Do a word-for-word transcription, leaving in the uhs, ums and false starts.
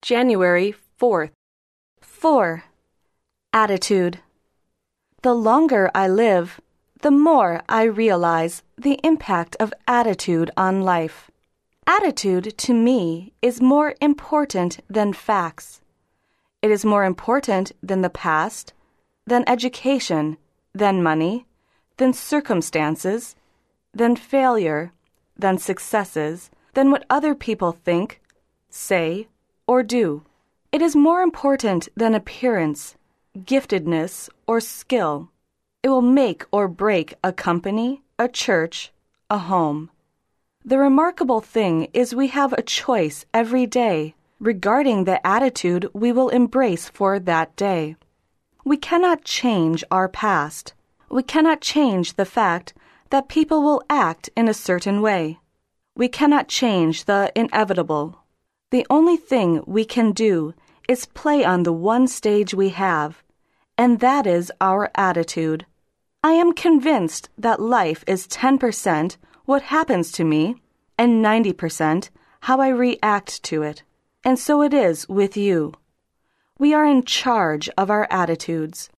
January fourth. four. Attitude. The longer I live, the more I realize the impact of attitude on life. Attitude, to me, is more important than facts. It is more important than the past, than education, than money, than circumstances, than failure, than successes, than what other people think, say, or do. It is more important than appearance, giftedness, or skill. It will make or break a company, a church, a home. The remarkable thing is we have a choice every day regarding the attitude we will embrace for that day. We cannot change our past. We cannot change the fact that people will act in a certain way. We cannot change the inevitable. The only thing we can do is play on the one stage we have, and that is our attitude. I am convinced that life is ten percent what happens to me and ninety percent how I react to it. And so it is with you. We are in charge of our attitudes.